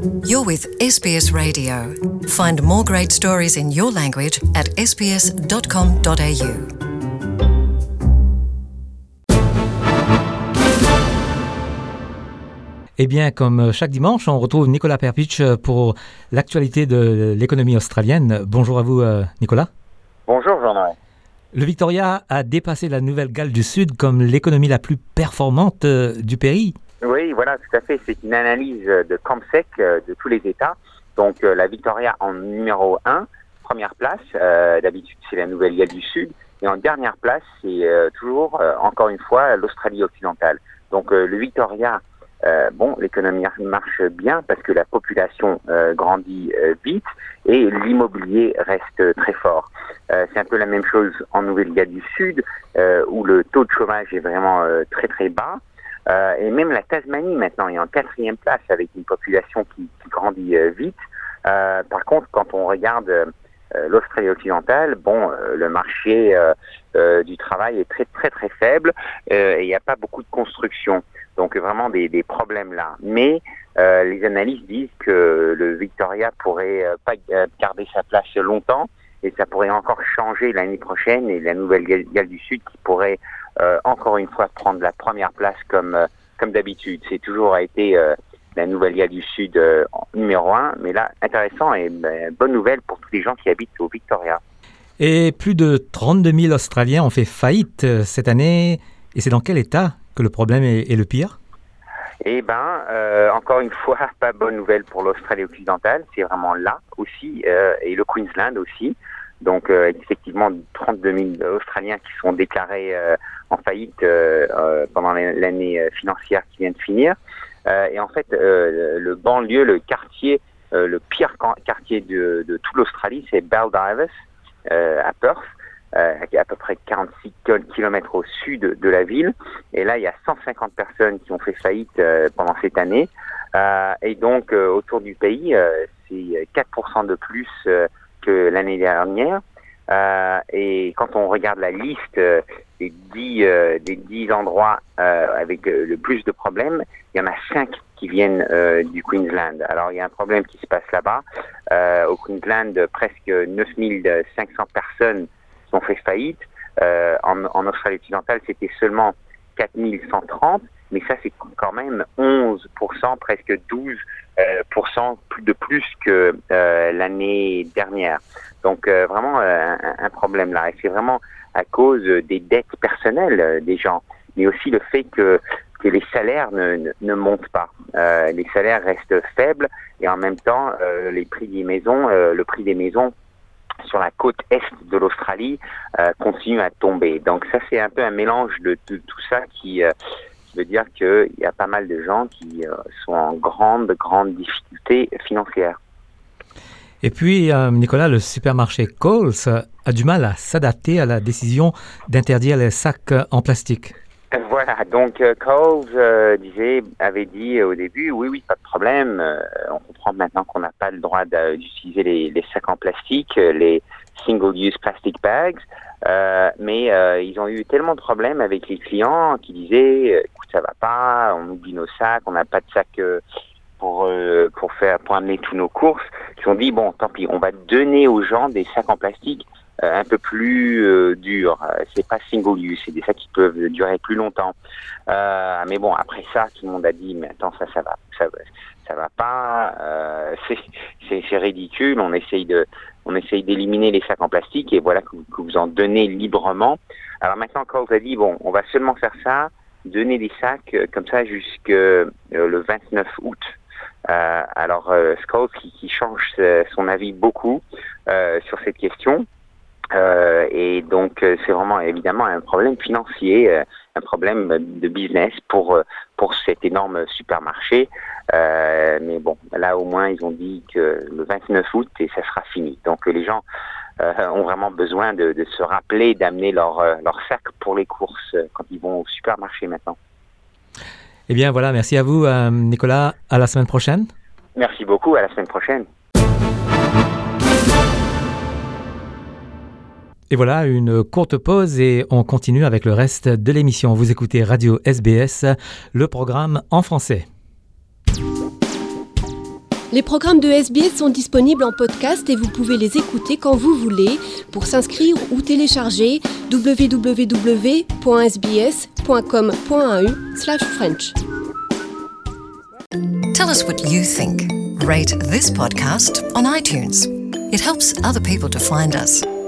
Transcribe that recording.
You're with SBS Radio. Find more great stories in your language at sbs.com.au. Eh bien, comme chaque dimanche, on retrouve Nicolas Perpich pour l'actualité de l'économie australienne. Bonjour à vous, Nicolas. Bonjour, Jean-Noël. Le Victoria a dépassé la Nouvelle-Galles du Sud comme l'économie la plus performante du pays. Oui, voilà, tout à fait. C'est une analyse de CommSec de tous les États. Donc, la Victoria en numéro 1, première place. D'habitude, c'est la Nouvelle-Galles du Sud. Et en dernière place, c'est toujours, encore une fois, l'Australie occidentale. Donc, le Victoria, l'économie marche bien parce que la population grandit vite et l'immobilier reste très fort. C'est un peu la même chose en Nouvelle-Galles du Sud, où le taux de chômage est vraiment très très bas. Et même la Tasmanie maintenant est en 4e place avec une population qui grandit vite. Par contre, quand on regarde l'Australie occidentale, le marché du travail est très très très faible et il n'y a pas beaucoup de construction. Donc vraiment des problèmes là. Mais les analystes disent que le Victoria pourrait pas garder sa place longtemps et ça pourrait encore changer l'année prochaine et la Nouvelle-Galles du Sud qui pourrait encore une fois prendre la première place comme d'habitude. C'est toujours été la Nouvelle-Galles du Sud numéro 1, mais là, intéressant et bonne nouvelle pour tous les gens qui habitent au Victoria. Et plus de 32 000 Australiens ont fait faillite cette année. Et c'est dans quel état que le problème est le pire? Encore une fois, pas bonne nouvelle pour l'Australie occidentale. C'est vraiment là aussi, et le Queensland aussi. Donc, effectivement, 32 000 Australiens qui sont déclarés en faillite pendant l'année financière qui vient de finir. Et en fait, le banlieue, le quartier, le pire quartier de toute l'Australie, c'est Baldivis, à Perth, qui est à peu près 46 km au sud de la ville. Et là, il y a 150 personnes qui ont fait faillite pendant cette année. Et donc, autour du pays, c'est 4% de plus que l'année dernière. Et quand on regarde la liste des 10 endroits avec le plus de problèmes, il y en a 5 qui viennent du Queensland. Alors, il y a un problème qui se passe là-bas. Au Queensland, presque 9500 personnes ont fait faillite. En Australie occidentale, c'était seulement 4130, mais ça, c'est quand même 11%, presque 12% de plus que l'année dernière. Donc, vraiment un problème là. Et c'est vraiment à cause des dettes personnelles des gens, mais aussi le fait que les salaires ne montent pas. Les salaires restent faibles et en même temps, le prix des maisons sur la côte est de l'Australie continue à tomber. Donc ça, c'est un peu un mélange de tout ça qui veut dire qu'il y a pas mal de gens qui sont en grande difficulté financière. Et puis, Nicolas, le supermarché Coles a du mal à s'adapter à la décision d'interdire les sacs en plastique. Voilà, donc Coles avait dit au début, oui, pas de problème, on comprend maintenant qu'on n'a pas le droit d'utiliser les sacs en plastique, les single-use plastic bags, mais ils ont eu tellement de problèmes avec les clients qui disaient, écoute, ça va pas, on oublie nos sacs, on n'a pas de sacs pour amener tous nos courses, ils ont dit, bon, tant pis, on va donner aux gens des sacs en plastique un peu plus dur. C'est pas single use, c'est des sacs qui peuvent durer plus longtemps. Mais bon, après ça, tout le monde a dit, mais attends, ça va pas. C'est ridicule. On essaye d'éliminer les sacs en plastique et voilà que vous en donnez librement. Alors maintenant, quand vous a dit, bon, on va seulement faire ça, donner des sacs comme ça jusqu'au le 29 août. Alors, Scott qui change son avis beaucoup sur cette question. Et donc, c'est vraiment évidemment un problème financier, un problème de business pour cet énorme supermarché. Mais bon, là au moins, ils ont dit que le 29 août, et ça sera fini. Donc, les gens ont vraiment besoin de se rappeler d'amener leur sac pour les courses quand ils vont au supermarché maintenant. Eh bien, voilà, merci à vous, Nicolas. À la semaine prochaine. Merci beaucoup, à la semaine prochaine. Et voilà, une courte pause et on continue avec le reste de l'émission. Vous écoutez Radio SBS, le programme en français. Les programmes de SBS sont disponibles en podcast et vous pouvez les écouter quand vous voulez. Pour s'inscrire ou télécharger, www.sbs.com.au/French. Tell us what you think. Rate this podcast on iTunes. It helps other people to find us.